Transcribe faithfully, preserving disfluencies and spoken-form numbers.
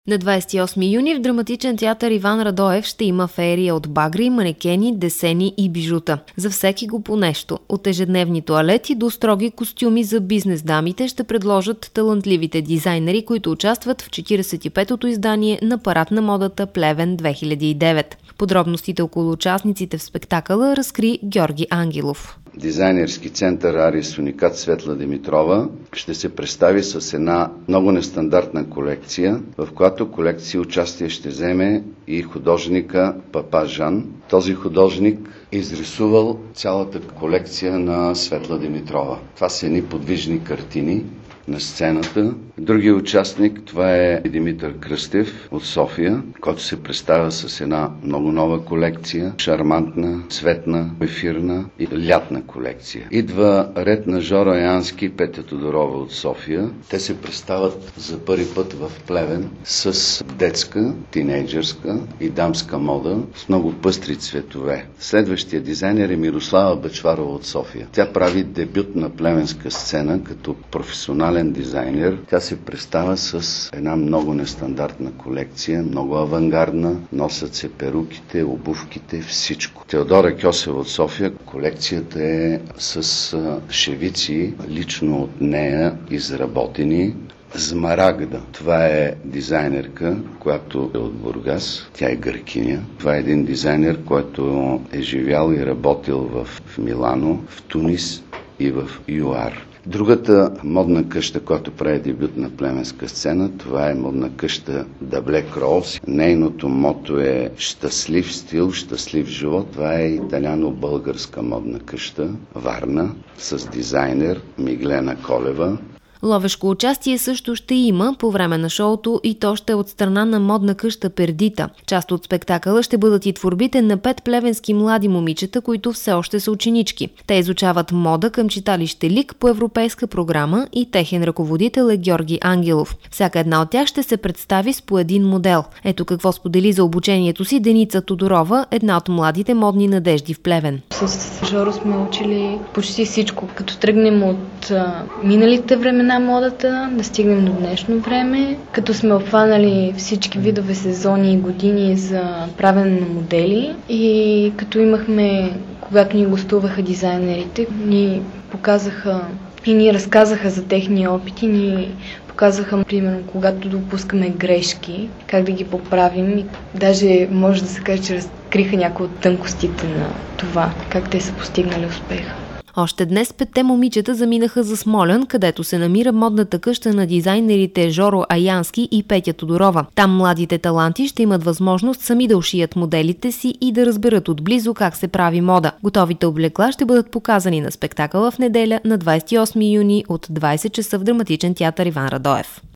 На двадесет и осми юни в драматичен театър Иван Радоев ще има феерия от багри, манекени, десени и бижута. За всеки го по нещо. От ежедневни тоалети до строги костюми за бизнес дамите ще предложат талантливите дизайнери, които участват в четиридесет и петото издание на Парад на модата Плевен две хиляди и девет. Подробностите около участниците в спектакъла разкри Георги Ангелов. Дизайнерски център Арис Уникат Светла Димитрова ще се представи с една много нестандартна колекция, в която колекция участие ще вземе и художника Папа Жан. Този художник е изрисувал цялата колекция на Светла Димитрова. Това са едни подвижни картини на сцената. Другият участник, това е Димитър Кръстев от София, който се представя с една много нова колекция, шармантна, цветна, ефирна и лятна колекция. Идва ред на Жоро Янски и Петя Тодорова от София. Те се представят за първи път в Плевен с детска, тинейджърска и дамска мода с много пъстри цветове. Следващия дизайнер е Мирослава Бъчварова от София. Тя прави дебют на плевенска сцена като професионален дизайнер. Тя се представя с една много нестандартна колекция, много авангардна. Носят се перуките, обувките, всичко. Теодора Кьосева от София. Колекцията е с шевици, лично от нея изработени. Змарагда. Това е дизайнерка, която е от Бургас. Тя е гъркиня. Това е един дизайнер, който е живял и работил в, в Милано, в Тунис и в ЮАР. Другата модна къща, която прави дебют на племенска сцена, това е модна къща Дабле Кролс. Нейното мото е щастлив стил, щастлив живот. Това е италяно-българска модна къща, Варна, с дизайнер Миглена Колева. Ловешко участие също ще има по време на шоуто и то ще е от страна на модна къща Пердита. Част от спектакъла ще бъдат и творбите на пет плевенски млади момичета, които все още са ученички. Те изучават мода към читалище Лик по европейска програма и техен ръководител е Георги Ангелов. Всяка една от тях ще се представи с по един модел. Ето какво сподели за обучението си Деница Тодорова, една от младите модни надежди в Плевен. С Жоро сме учили почти всичко. Като тръгнем от а, миналите времена на модата, да стигнем до днешно време, като сме обхванали всички видове сезони и години за правене на модели и като имахме, когато ни гостуваха дизайнерите, ни показаха и ни разказаха за техния опит и ни показаха, примерно, когато допускаме грешки, как да ги поправим и даже може да се каже, че разкриха някои от тънкостите на това, как те са постигнали успеха. Още днес петте момичета заминаха за Смолян, където се намира модната къща на дизайнерите Жоро Аянски и Петя Тодорова. Там младите таланти ще имат възможност сами да ушият моделите си и да разберат отблизо как се прави мода. Готовите облекла ще бъдат показани на спектакъла в неделя на двадесет и осми юни от двадесет часа в драматичен театър Иван Радоев.